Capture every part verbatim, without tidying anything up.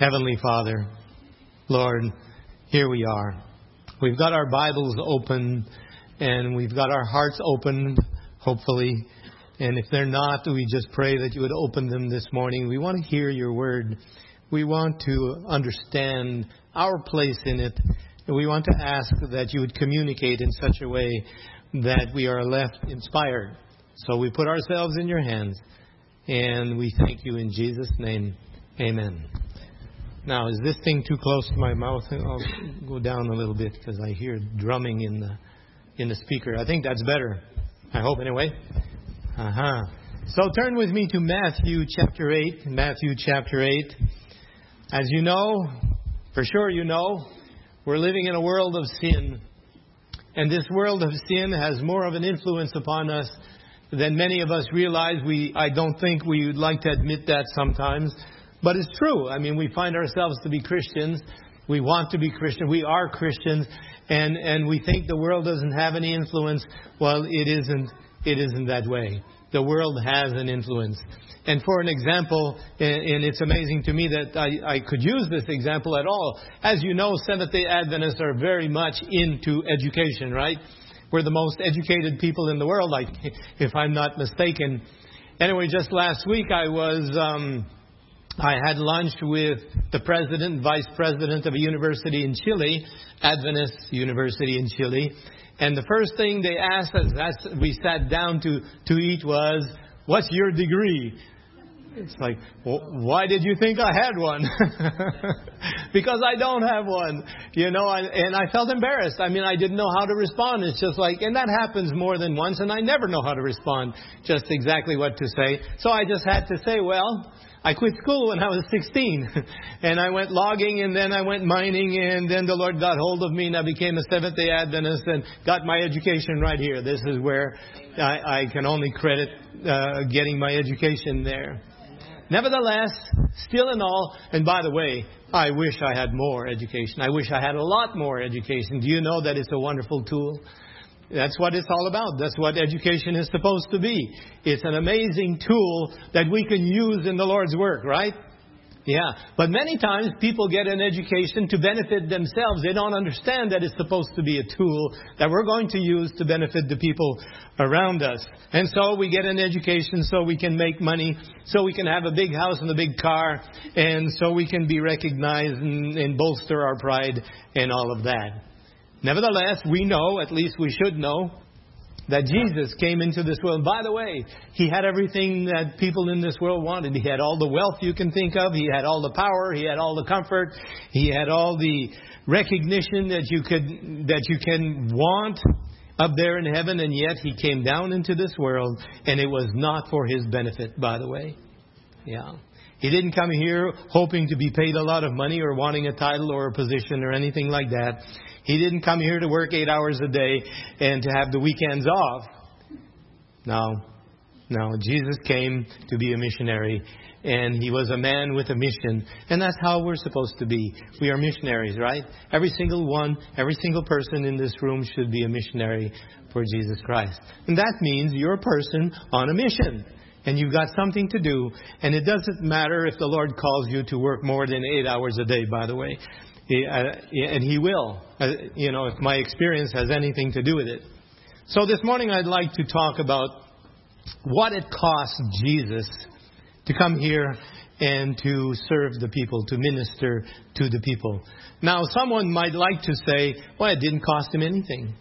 Heavenly Father, Lord, here we are. We've got our Bibles open and we've got our hearts opened, hopefully. And if they're not, we just pray that you would open them this morning. We want to hear your word. We want to understand our place in it. And we want to ask that you would communicate in such a way that we are left inspired. So we put ourselves in your hands and we thank you in Jesus' name. Amen. Now, is this thing too close to my mouth? I'll go down a little bit because I hear drumming in the in the speaker. I think that's better. I hope anyway. Uh-huh. So turn with me to Matthew chapter eight. Matthew chapter eight. As you know, for sure you know, we're living in a world of sin. And this world of sin has more of an influence upon us than many of us realize. We, I don't think we would like to admit that sometimes. But it's true. I mean, we find ourselves to be Christians. We want to be Christian. We are Christians. And, and we think the world doesn't have any influence. Well, it isn't. It isn't that way. The world has an influence. And for an example, and it's amazing to me that I, I could use this example at all. As you know, Seventh-day Adventists are very much into education, right? We're the most educated people in the world, like, if I'm not mistaken. Anyway, just last week I was... Um, I had lunch with the president, vice president of a university in Chile, Adventist University in Chile. And the first thing they asked us as we sat down to, to eat was, what's your degree? It's like, well, why did you think I had one? Because I don't have one, you know, I, and I felt embarrassed. I mean, I didn't know how to respond. It's just like, and that happens more than once, and I never know how to respond, just exactly what to say. So I just had to say, well, I quit school when I was sixteen, and I went logging, and then I went mining, and then the Lord got hold of me, and I became a Seventh-day Adventist and got my education right here. This is where I, I can only credit uh, getting my education there. Nevertheless, still in all, and by the way, I wish I had more education. I wish I had a lot more education. Do you know that it's a wonderful tool? That's what it's all about. That's what education is supposed to be. It's an amazing tool that we can use in the Lord's work, right? Yeah. But many times people get an education to benefit themselves. They don't understand that it's supposed to be a tool that we're going to use to benefit the people around us. And so we get an education so we can make money, so we can have a big house and a big car, and so we can be recognized and, and bolster our pride and all of that. Nevertheless, we know, at least we should know, that Jesus came into this world. By the way, He had everything that people in this world wanted. He had all the wealth you can think of. He had all the power. He had all the comfort. He had all the recognition that you could, that you can want up there in heaven. And yet He came down into this world, and it was not for His benefit, by the way. Yeah. He didn't come here hoping to be paid a lot of money or wanting a title or a position or anything like that. He didn't come here to work eight hours a day and to have the weekends off. No, no. Jesus came to be a missionary, and He was a man with a mission. And that's how we're supposed to be. We are missionaries, right? Every single one, every single person in this room should be a missionary for Jesus Christ. And that means you're a person on a mission. And you've got something to do. And it doesn't matter if the Lord calls you to work more than eight hours a day, by the way. He, uh, and He will, uh, you know, if my experience has anything to do with it. So this morning I'd like to talk about what it cost Jesus to come here and to serve the people, to minister to the people. Now, someone might like to say, well, it didn't cost Him anything.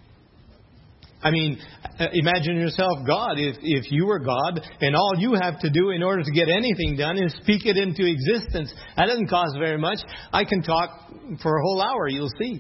I mean, imagine yourself God. If, if you were God and all you have to do in order to get anything done is speak it into existence. That doesn't cost very much. I can talk for a whole hour, you'll see.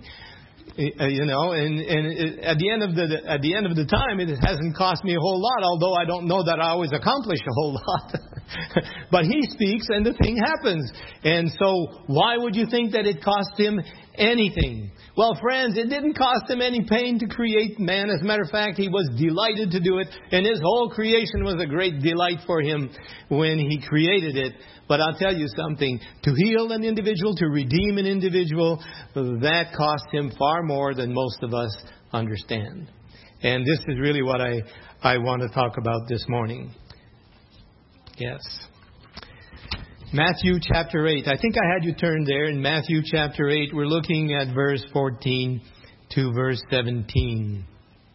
You know, and, and at the end of the at the end of the time, it hasn't cost me a whole lot, although I don't know that I always accomplish a whole lot. But He speaks and the thing happens. And so why would you think that it cost Him anything? Well, friends, it didn't cost Him any pain to create man. As a matter of fact, He was delighted to do it. And His whole creation was a great delight for Him when He created it. But I'll tell you something. To heal an individual, to redeem an individual, that cost Him far more than most of us understand. And this is really what I, I want to talk about this morning. Yes. Matthew chapter eight. I think I had you turn there. In Matthew chapter eight, we're looking at verse fourteen to verse seventeen.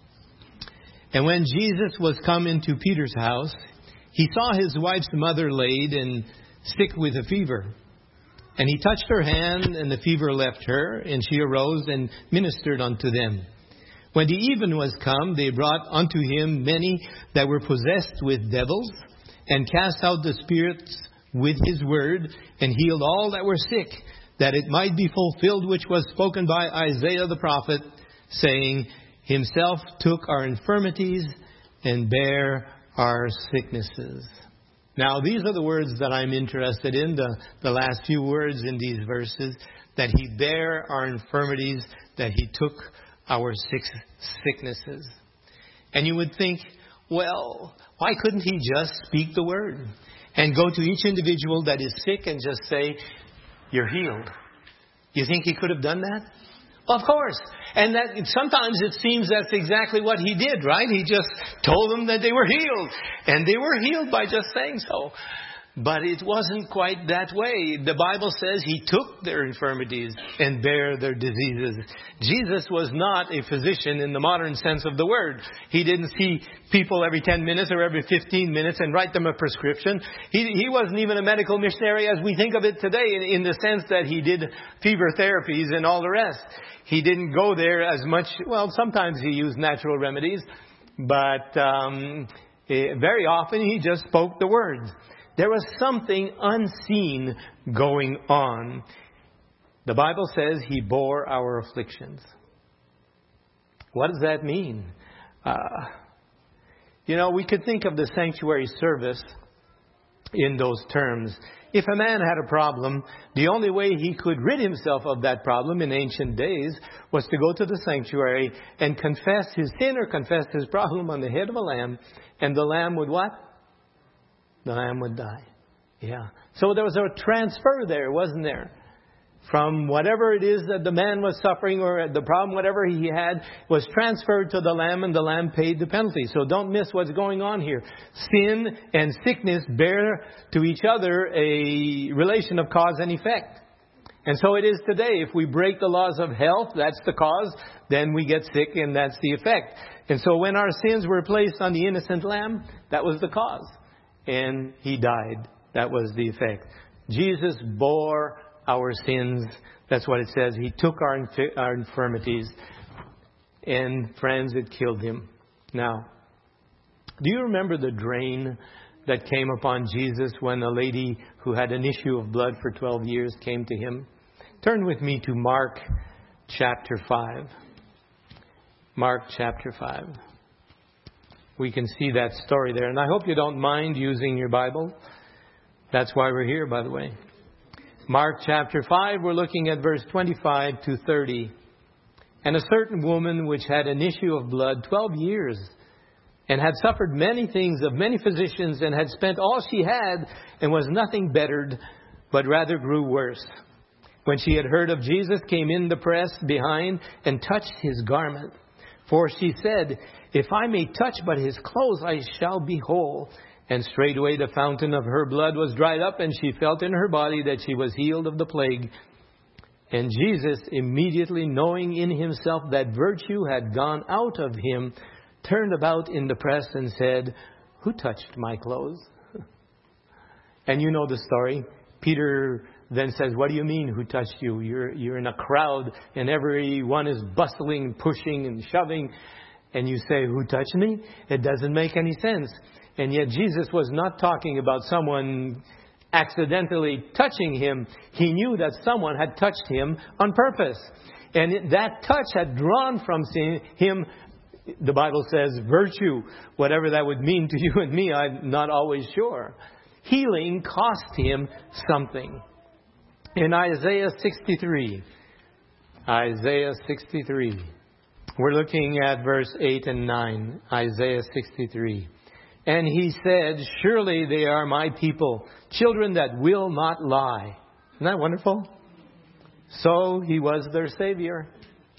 And when Jesus was come into Peter's house, he saw his wife's mother laid and sick with a fever. And he touched her hand, and the fever left her, and she arose and ministered unto them. When the even was come, they brought unto him many that were possessed with devils, and cast out the spirits with his word, and healed all that were sick, that it might be fulfilled which was spoken by Isaiah the prophet, saying, Himself took our infirmities and bare our sicknesses. Now, these are the words that I'm interested in, the, the last few words in these verses, that He bare our infirmities, that He took our sick, sicknesses. And you would think, well, why couldn't He just speak the word and go to each individual that is sick and just say, you're healed? You think He could have done that? Of course. And that sometimes it seems that's exactly what He did, right? He just told them that they were healed. And they were healed by just saying so. But it wasn't quite that way. The Bible says He took their infirmities and bare their diseases. Jesus was not a physician in the modern sense of the word. He didn't see people every ten minutes or every fifteen minutes and write them a prescription. He, he wasn't even a medical missionary as we think of it today, in, in the sense that He did fever therapies and all the rest. He didn't go there as much. Well, sometimes He used natural remedies, but um, very often He just spoke the words. There was something unseen going on. The Bible says He bore our afflictions. What does that mean? Uh, you know, we could think of the sanctuary service in those terms. If a man had a problem, the only way he could rid himself of that problem in ancient days was to go to the sanctuary and confess his sin or confess his problem on the head of a lamb. And the lamb would what? The lamb would die. Yeah. So there was a transfer there, wasn't there? From whatever it is that the man was suffering, or the problem, whatever he had, was transferred to the lamb, and the lamb paid the penalty. So don't miss what's going on here. Sin and sickness bear to each other a relation of cause and effect. And so it is today. If we break the laws of health, that's the cause. Then we get sick, and that's the effect. And so when our sins were placed on the innocent lamb, that was the cause. And He died. That was the effect. Jesus bore our sins. That's what it says. He took our, inf- our infirmities. And friends, it killed Him. Now, do you remember the drain that came upon Jesus when a lady who had an issue of blood for twelve years came to Him? Turn with me to Mark chapter five. Mark chapter five. We can see that story there. And I hope you don't mind using your Bible. That's why we're here, by the way. Mark chapter five, we're looking at verse twenty-five to thirty. And a certain woman which had an issue of blood twelve years, and had suffered many things of many physicians, and had spent all she had, and was nothing bettered, but rather grew worse. When she had heard of Jesus, came in the press behind, and touched His garment. For she said, If I may touch but His clothes, I shall be whole. And straightway the fountain of her blood was dried up, and she felt in her body that she was healed of the plague. And Jesus, immediately knowing in Himself that virtue had gone out of Him, turned about in the press and said, Who touched my clothes? And you know the story. Peter then says, What do you mean, who touched you? You're, you're in a crowd, and everyone is bustling, pushing, and shoving. And you say, Who touched me? It doesn't make any sense. And yet Jesus was not talking about someone accidentally touching Him. He knew that someone had touched Him on purpose. And that touch had drawn from Him, the Bible says, virtue. Whatever that would mean to you and me, I'm not always sure. Healing cost Him something. In Isaiah sixty-three, Isaiah sixty-three, we're looking at verse eight and nine, Isaiah sixty-three. And He said, Surely they are my people, children that will not lie. Isn't that wonderful? So He was their Savior.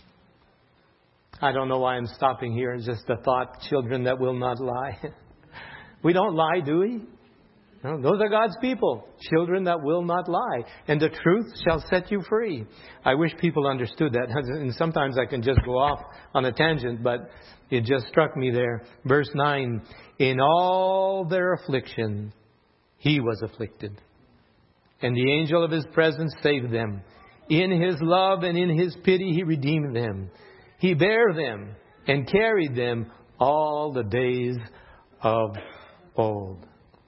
I don't know why I'm stopping here. It's just a thought, children that will not lie. We don't lie, do we? No, those are God's people, children that will not lie. And the truth shall set you free. I wish people understood that. And sometimes I can just go off on a tangent, but it just struck me there. Verse nine, in all their affliction, He was afflicted. And the angel of His presence saved them. In His love and in His pity, He redeemed them. He bare them and carried them all the days of old.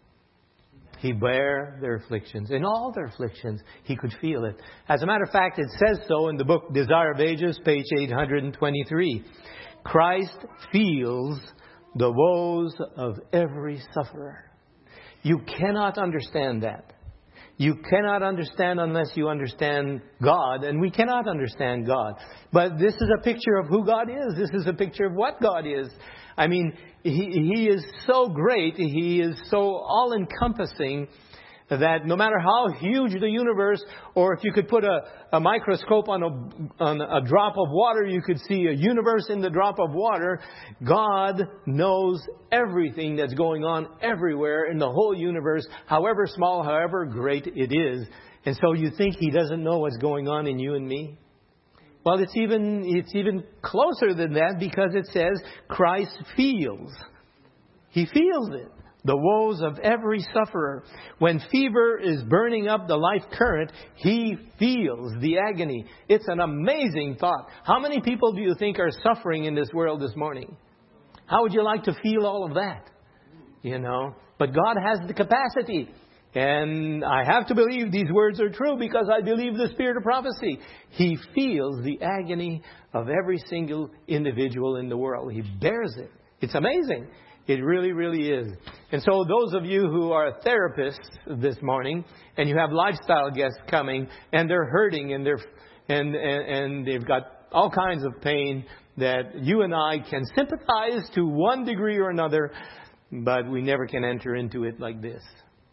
He bare their afflictions. In all their afflictions, He could feel it. As a matter of fact, it says so in the book Desire of Ages, page eight hundred twenty-three. Christ feels the woes of every sufferer. You cannot understand that. You cannot understand unless you understand God, and we cannot understand God. But this is a picture of who God is. This is a picture of what God is. I mean, He, he is so great, He is so all-encompassing that no matter how huge the universe, or if you could put a, a microscope on a, on a drop of water, you could see a universe in the drop of water. God knows everything that's going on everywhere in the whole universe, however small, however great it is. And so you think He doesn't know what's going on in you and me? Well, it's even it's even closer than that, because it says Christ feels. He feels it. The woes of every sufferer. When fever is burning up the life current, He feels the agony. It's an amazing thought. How many people do you think are suffering in this world this morning? How would you like to feel all of that? You know, but God has the capacity. And I have to believe these words are true, because I believe the spirit of prophecy. He feels the agony of every single individual in the world. He bears it. It's amazing. It really, really is. And so those of you who are therapists this morning, and you have lifestyle guests coming, and they're hurting, and they're and, and, and they've got all kinds of pain that you and I can sympathize to one degree or another, but we never can enter into it like this,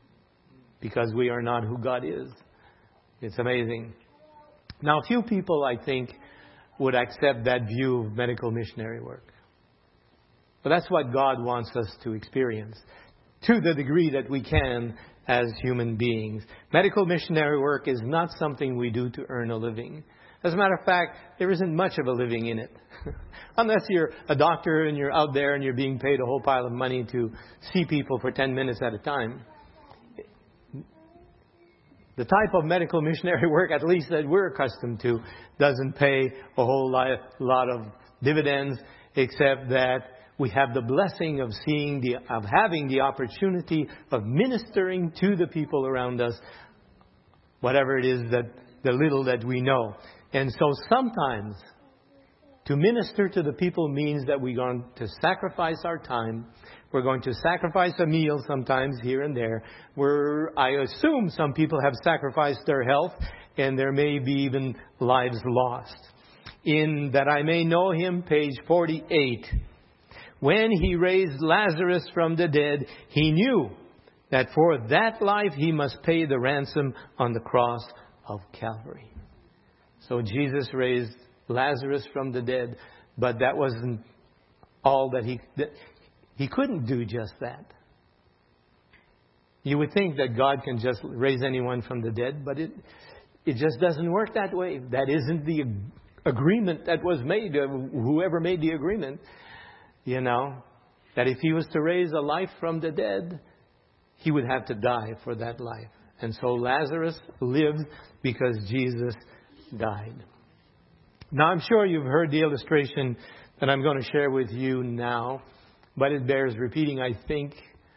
because we are not who God is. It's amazing. Now, few people, I think, would accept that view of medical missionary work. But that's what God wants us to experience, to the degree that we can as human beings. Medical missionary work is not something we do to earn a living. As a matter of fact, there isn't much of a living in it. Unless you're a doctor and you're out there and you're being paid a whole pile of money to see people for ten minutes at a time. The type of medical missionary work, at least that we're accustomed to, doesn't pay a whole lot, lot of dividends, except that we have the blessing of seeing the, of having the opportunity of ministering to the people around us, whatever it is that the little that we know. And so sometimes to minister to the people means that we're going to sacrifice our time. We're going to sacrifice a meal sometimes here and there. We're, I assume some people have sacrificed their health, and there may be even lives lost. In That I May Know Him, page forty-eight. When He raised Lazarus from the dead, He knew that for that life He must pay the ransom on the cross of Calvary. So Jesus raised Lazarus from the dead, but that wasn't all that He... That, He couldn't do just that. You would think that God can just raise anyone from the dead, but it it just doesn't work that way. That isn't the agreement that was made, uh, whoever made the agreement. You know, that if He was to raise a life from the dead, He would have to die for that life. And so Lazarus lived because Jesus died. Now, I'm sure you've heard the illustration that I'm going to share with you now, but it bears repeating, I think.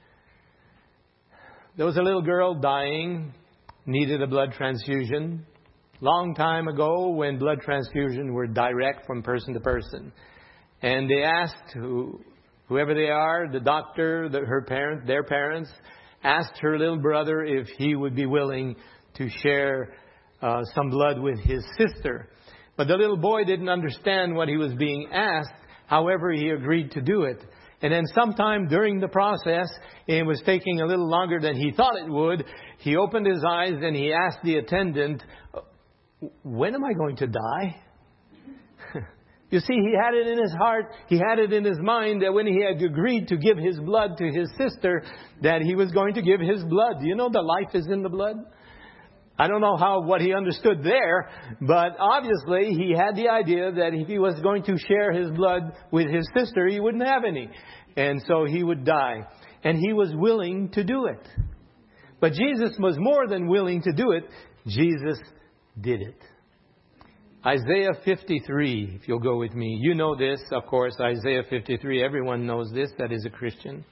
There was a little girl dying, needed a blood transfusion. Long time ago, when blood transfusions were direct from person to person. And they asked who, whoever they are, the doctor, the, her parents, their parents, asked her little brother if he would be willing to share uh, some blood with his sister. But the little boy didn't understand what he was being asked. However, he agreed to do it. And then sometime during the process, it was taking a little longer than he thought it would, he opened his eyes and he asked the attendant, when am I going to die? You see, he had it in his heart, he had it in his mind that when he had agreed to give his blood to his sister, that he was going to give his blood. Do you know the life is in the blood? I don't know how what he understood there, but obviously he had the idea that if he was going to share his blood with his sister, he wouldn't have any. And so he would die. And he was willing to do it. But Jesus was more than willing to do it. Jesus did it. Isaiah fifty-three, if you'll go with me. You know this, of course, Isaiah fifty-three. Everyone knows this that is a Christian.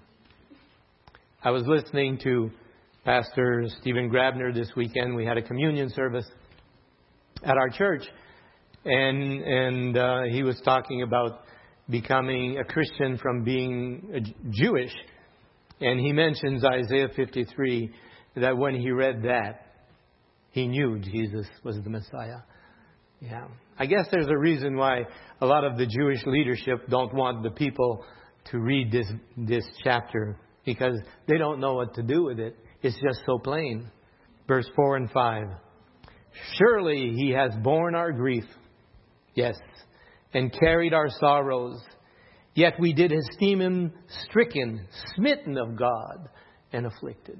I was listening to Pastor Stephen Grabner this weekend. We had a communion service at our church. And and uh, he was talking about becoming a Christian from being a Jewish. And he mentions Isaiah fifty-three, that when he read that, he knew Jesus was the Messiah. Yeah. I guess there's a reason why a lot of the Jewish leadership don't want the people to read this this chapter, because they don't know what to do with it. It's just so plain. Verse four and five. Surely he has borne our grief, yes, and carried our sorrows. Yet we did esteem him stricken, smitten of God, and afflicted.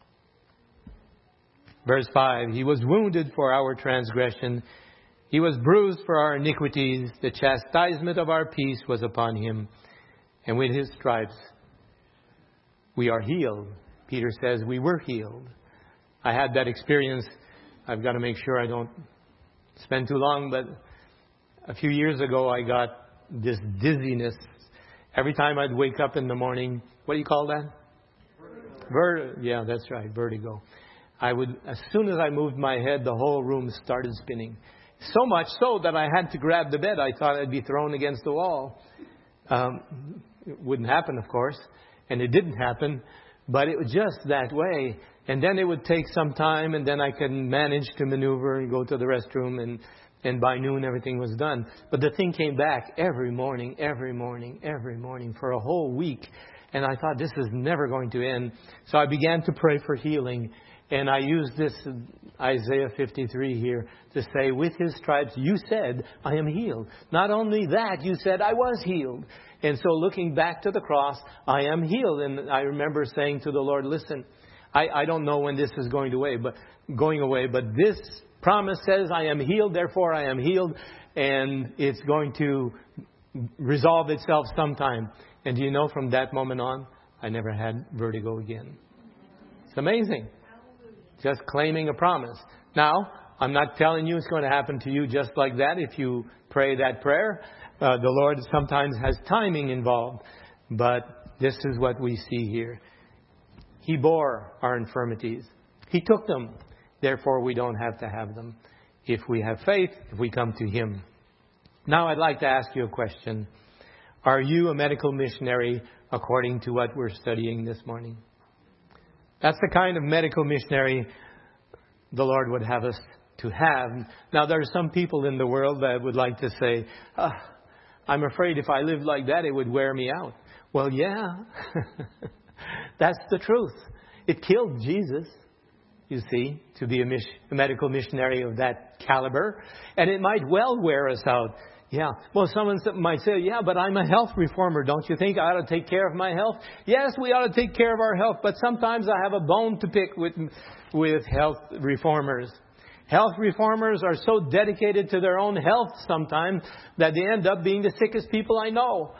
Verse five. He was wounded for our transgression. He was bruised for our iniquities. The chastisement of our peace was upon him. And with his stripes we are healed. Peter says we were healed. I had that experience. I've got to make sure I don't spend too long. But a few years ago I got this dizziness. Every time I'd wake up in the morning. What do you call that? Vertigo. Ver- yeah, that's right. Vertigo. I would, as soon as I moved my head, the whole room started spinning. So much so that I had to grab the bed. I thought I'd be thrown against the wall. Um, it wouldn't happen, of course. And it didn't happen. But it was just that way. And then it would take some time. And then I could manage to maneuver and go to the restroom. And, and by noon, everything was done. But the thing came back every morning, every morning, every morning for a whole week. And I thought, this is never going to end. So I began to pray for healing. And I used this Isaiah fifty-three here to say, with his stripes, you said, I am healed. Not only that, you said, I was healed. And so looking back to the cross, I am healed. And I remember saying to the Lord, listen, I, I don't know when this is going away, but going away, but this promise says I am healed, therefore I am healed. And it's going to resolve itself sometime. And do you know, from that moment on, I never had vertigo again. It's amazing. Just claiming a promise. Now, I'm not telling you it's going to happen to you just like that if you pray that prayer. Uh, the Lord sometimes has timing involved. But this is what we see here. He bore our infirmities. He took them. Therefore, we don't have to have them. If we have faith, if we come to Him. Now, I'd like to ask you a question. Are you a medical missionary according to what we're studying this morning? That's the kind of medical missionary the Lord would have us to have. Now, there are some people in the world that would like to say, oh, I'm afraid if I lived like that, it would wear me out. Well, yeah, that's the truth. It killed Jesus, you see, to be a, mis- a medical missionary of that caliber. And it might well wear us out. Yeah. Well, someone might say, yeah, but I'm a health reformer. Don't you think I ought to take care of my health? Yes, we ought to take care of our health. But sometimes I have a bone to pick with, with health reformers. Health reformers are so dedicated to their own health sometimes that they end up being the sickest people I know.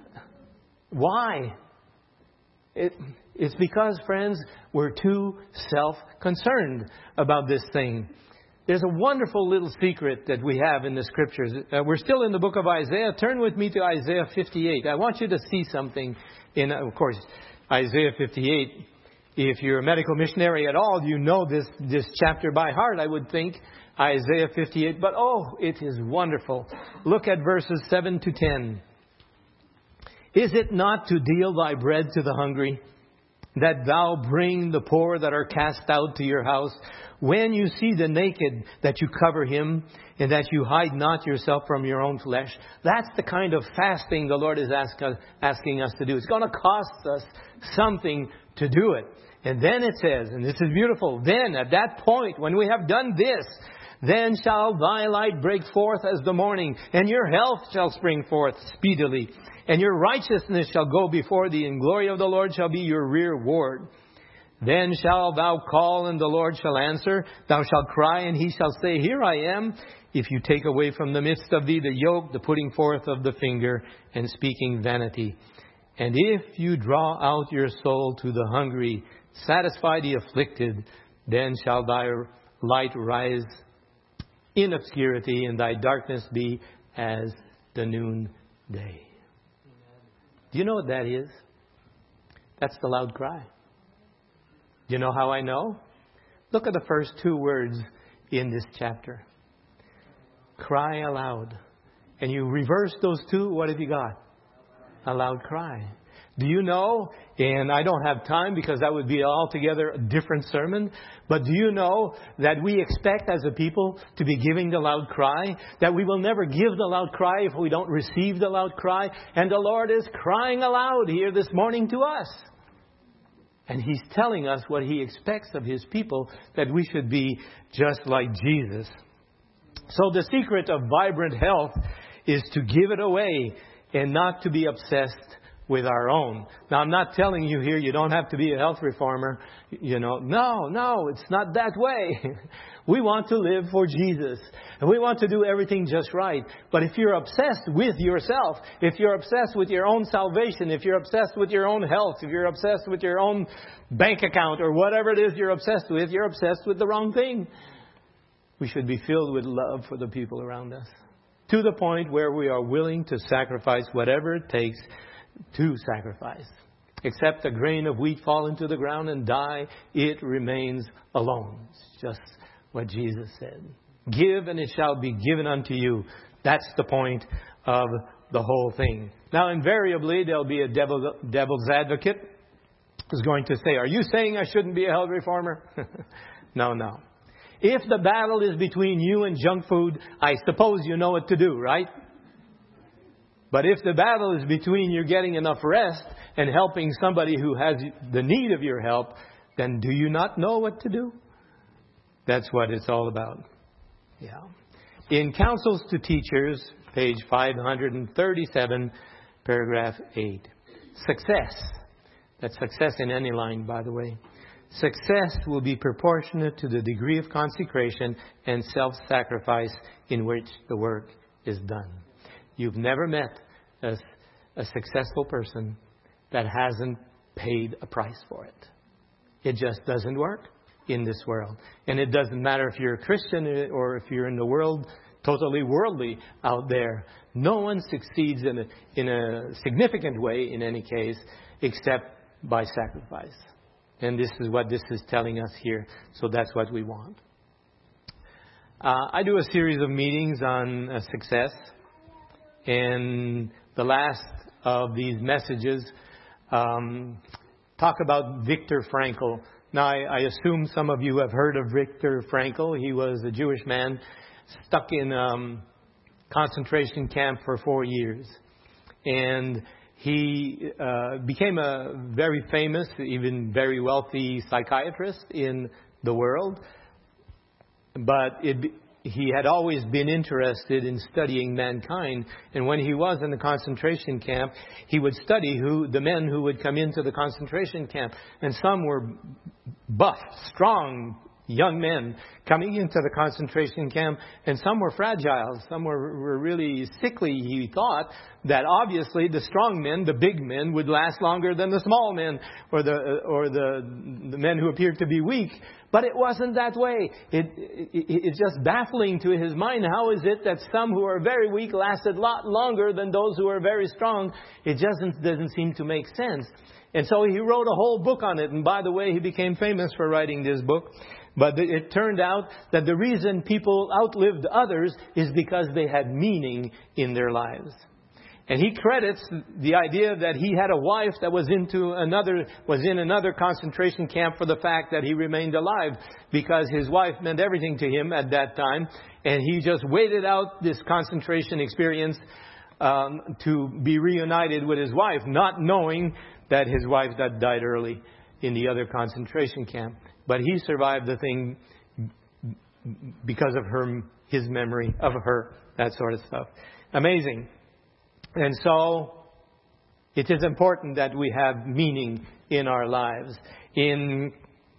Why? It, it's because, friends, we're too self-concerned about this thing. There's a wonderful little secret that we have in the Scriptures. Uh, we're still in the book of Isaiah. Turn with me to Isaiah fifty-eight. I want you to see something in, of course, Isaiah fifty-eight. If you're a medical missionary at all, you know this, this chapter by heart, I would think. Isaiah fifty-eight. But, oh, it is wonderful. Look at verses seven to ten. Is it not to deal thy bread to the hungry, that thou bring the poor that are cast out to your house? When you see the naked, that you cover him, and that you hide not yourself from your own flesh. That's the kind of fasting the Lord is ask, asking us to do. It's going to cost us something to do it. And then it says, and this is beautiful, then at that point, when we have done this, Then shall thy light break forth as the morning, and your health shall spring forth speedily. And your righteousness shall go before thee, and glory of the Lord shall be your reward. Then shalt thou call, and the Lord shall answer. Thou shalt cry, and he shall say, Here I am. If you take away from the midst of thee the yoke, the putting forth of the finger, and speaking vanity. And if you draw out your soul to the hungry, satisfy the afflicted, then shall thy light rise in obscurity, and thy darkness be as the noonday. Do you know what that is? That's the loud cry. Do you know how I know? Look at the first two words in this chapter. Cry aloud. And you reverse those two, what have you got? A loud cry. Do you know, and I don't have time because that would be altogether a different sermon, but do you know that we expect as a people to be giving the loud cry? That we will never give the loud cry if we don't receive the loud cry? And the Lord is crying aloud here this morning to us. And He's telling us what He expects of His people, that we should be just like Jesus. So the secret of vibrant health is to give it away and not to be obsessed with our own. Now, I'm not telling you here you don't have to be a health reformer. You know, no, no, it's not that way. We want to live for Jesus. And we want to do everything just right. But if you're obsessed with yourself, if you're obsessed with your own salvation, if you're obsessed with your own health, if you're obsessed with your own bank account or whatever it is you're obsessed with, you're obsessed with the wrong thing. We should be filled with love for the people around us, to the point where we are willing to sacrifice whatever it takes to sacrifice. Except a grain of wheat fall into the ground and die, it remains alone. It's just what Jesus said. Give and it shall be given unto you. That's the point of the whole thing. Now, invariably, there'll be a devil, devil's advocate who's going to say, are you saying I shouldn't be a health reformer? No, no. If the battle is between you and junk food, I suppose you know what to do, right? But if the battle is between you getting enough rest and helping somebody who has the need of your help, then do you not know what to do? That's what it's all about. Yeah. In Counsels to Teachers, page five thirty-seven, paragraph eight. Success. That's success in any line, by the way. Success will be proportionate to the degree of consecration and self-sacrifice in which the work is done. You've never met a, a successful person that hasn't paid a price for it. It just doesn't work in this world. And it doesn't matter if you're a Christian or if you're in the world, totally worldly out there. No one succeeds in a, in a significant way, in any case, except by sacrifice. And this is what this is telling us here. So that's what we want. Uh, I do a series of meetings on uh, success. And the last of these messages um, talk about Viktor Frankl. Now, I, I assume some of you have heard of Viktor Frankl. He was a Jewish man stuck in um, concentration camp for four years. And he uh, became a very famous, even very wealthy psychiatrist in the world. But it He had always been interested in studying mankind. And when he was in the concentration camp, he would study who the men who would come into the concentration camp. And some were buff, strong, young men coming into the concentration camp. And some were fragile. Some were, were really sickly. He thought that obviously the strong men, the big men, would last longer than the small men or the, or the, the men who appeared to be weak. But it wasn't that way. It, it, it's just baffling to his mind. How is it that some who are very weak lasted a lot longer than those who are very strong? It just doesn't, doesn't seem to make sense. And so he wrote a whole book on it. And by the way, he became famous for writing this book. But it turned out that the reason people outlived others is because they had meaning in their lives. And he credits the idea that he had a wife that was into another, was in another concentration camp for the fact that he remained alive, because his wife meant everything to him at that time. And he just waited out this concentration experience um, to be reunited with his wife, not knowing that his wife that died early in the other concentration camp. But he survived the thing because of her, his memory of her, that sort of stuff. Amazing. And so it is important that we have meaning in our lives. In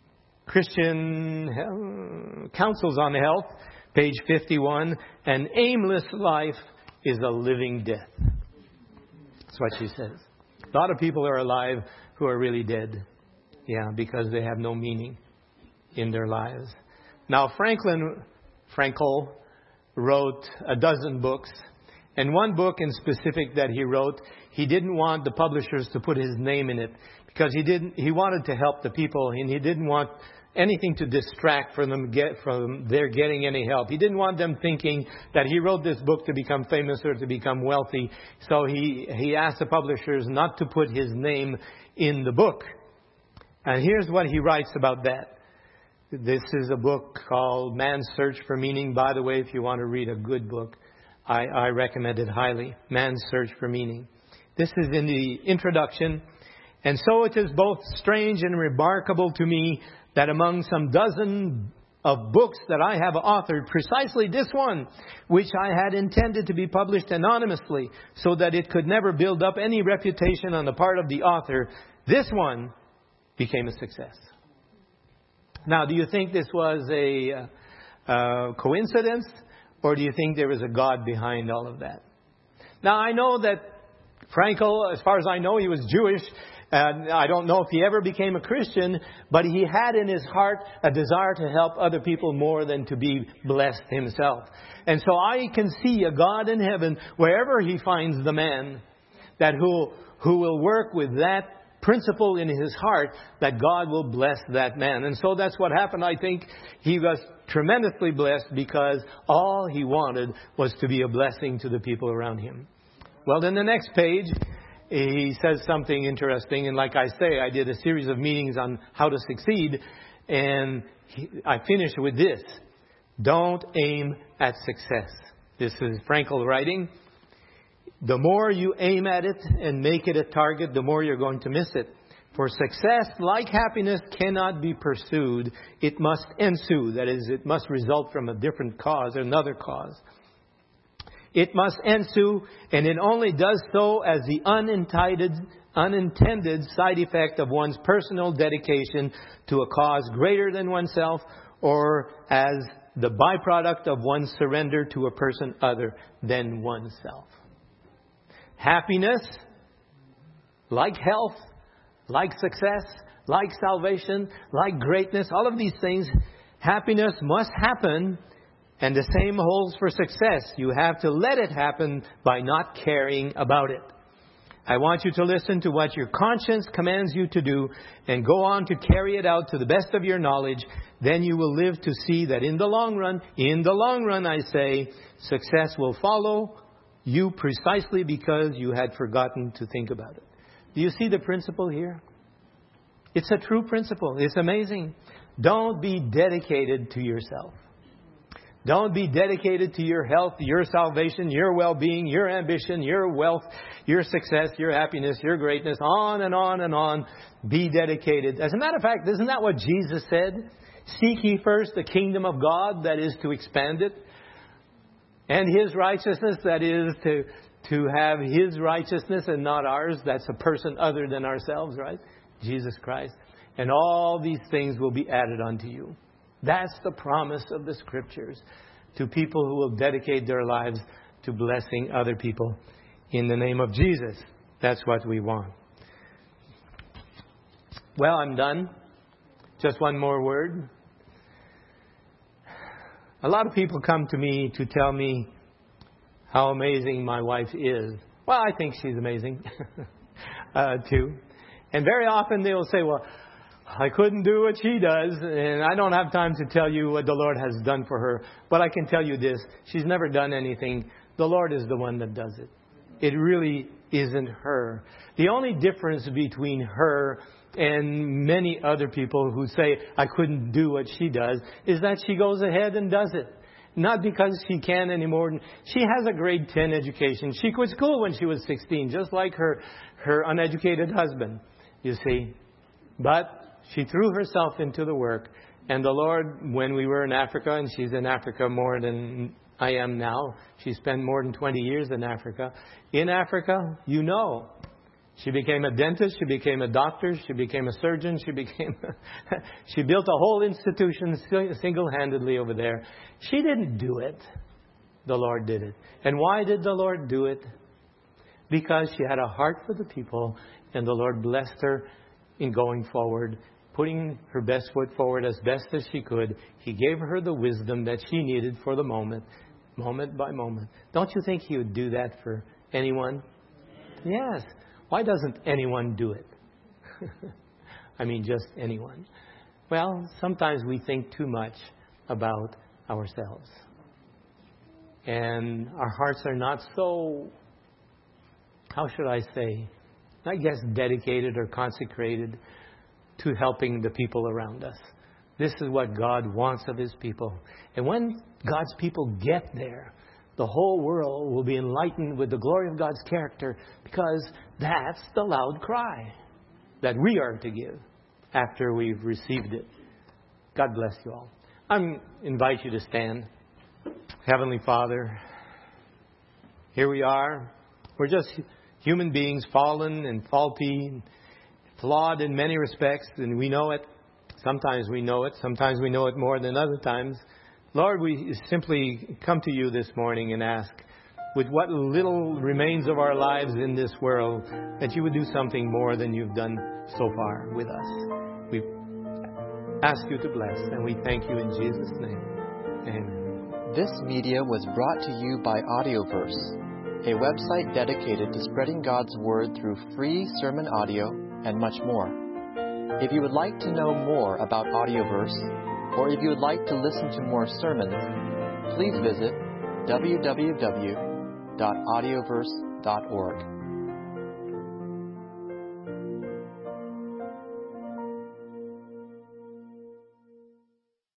Christian Counsels on Health, page fifty-one, an aimless life is a living death. That's what she says. A lot of people are alive who are really dead. Yeah, because they have no meaning in their lives. Now, Franklin Frankl wrote a dozen books. And one book in specific that he wrote, he didn't want the publishers to put his name in it because he didn't. He wanted to help the people, and he didn't want anything to distract from them get from their getting any help. He didn't want them thinking that he wrote this book to become famous or to become wealthy. So he he asked the publishers not to put his name in the book. And here's what he writes about that. This is a book called Man's Search for Meaning. By the way, if you want to read a good book, I, I recommend it highly. Man's Search for Meaning. This is in the introduction. And so it is both strange and remarkable to me that among some dozen of books that I have authored, precisely this one, which I had intended to be published anonymously so that it could never build up any reputation on the part of the author, this one became a success. Now, do you think this was a uh, coincidence? Or do you think there was a God behind all of that? Now, I know that Frankl, as far as I know, he was Jewish. And I don't know if he ever became a Christian. But he had in his heart a desire to help other people more than to be blessed himself. And so I can see a God in heaven, wherever he finds the man, that who, who will work with that principle in his heart, that God will bless that man. And so that's what happened. I think he was tremendously blessed because all he wanted was to be a blessing to the people around him. Well, then the next page, he says something interesting. And like I say, I did a series of meetings on how to succeed. And he, I finished with this. Don't aim at success. This is Frankl writing. The more you aim at it and make it a target, the more you're going to miss it. For success, like happiness, cannot be pursued. It must ensue. That is, it must result from a different cause, another cause. It must ensue, and it only does so as the unintended, unintended side effect of one's personal dedication to a cause greater than oneself, or as the byproduct of one's surrender to a person other than oneself. Happiness, like health, like success, like salvation, like greatness, all of these things, happiness must happen. And the same holds for success. You have to let it happen by not caring about it. I want you to listen to what your conscience commands you to do and go on to carry it out to the best of your knowledge. Then you will live to see that in the long run, in the long run, I say, success will follow you precisely because you had forgotten to think about it. Do you see the principle here? It's a true principle. It's amazing. Don't be dedicated to yourself. Don't be dedicated to your health, your salvation, your well-being, your ambition, your wealth, your success, your happiness, your greatness, on and on and on. Be dedicated. As a matter of fact, isn't that what Jesus said? Seek ye first the kingdom of God, that is to expand it. And His righteousness, that is to, to have His righteousness and not ours. That's a person other than ourselves, right? Jesus Christ. And all these things will be added unto you. That's the promise of the Scriptures to people who will dedicate their lives to blessing other people in the name of Jesus. That's what we want. Well, I'm done. Just one more word. A lot of people come to me to tell me how amazing my wife is. Well, I think she's amazing uh, too. And very often they will say, well, I couldn't do what she does, and I don't have time to tell you what the Lord has done for her. But I can tell you this, she's never done anything. The Lord is the one that does it. It really isn't her. The only difference between her and many other people who say, I couldn't do what she does, is that she goes ahead and does it. Not because she can anymore. She has a grade ten education. She quit school when she was sixteen, just like her, her uneducated husband, you see. But she threw herself into the work, And the Lord, when we were in Africa, and she's in Africa more than I am now. She spent more than twenty years in Africa. In Africa, you know, she became a dentist, she became a doctor, she became a surgeon, she became, she built a whole institution single-handedly over there. She didn't do it. The Lord did it. And why did the Lord do it? Because she had a heart for the people, and the Lord blessed her in going forward, putting her best foot forward as best as she could. He gave her the wisdom that she needed for the moment, moment by moment. Don't you think He would do that for anyone? Yes. Why doesn't anyone do it? I mean, just anyone. Well, sometimes we think too much about ourselves. And our hearts are not so, how should I say, I guess dedicated or consecrated to helping the people around us. This is what God wants of His people. And when God's people get there, the whole world will be enlightened with the glory of God's character, because that's the loud cry that we are to give after we've received it. God bless you all. I invite you to stand. Heavenly Father, here we are. We're just human beings, fallen and faulty, flawed in many respects, and we know it. Sometimes we know it. Sometimes we know it more than other times. Lord, we simply come to you this morning and ask, with what little remains of our lives in this world, that you would do something more than you've done so far with us. We ask you to bless, and we thank you in Jesus' name. Amen. This media was brought to you by Audioverse, a website dedicated to spreading God's Word through free sermon audio and much more. If you would like to know more about Audioverse, or if you would like to listen to more sermons, please visit w w w dot audioverse dot org.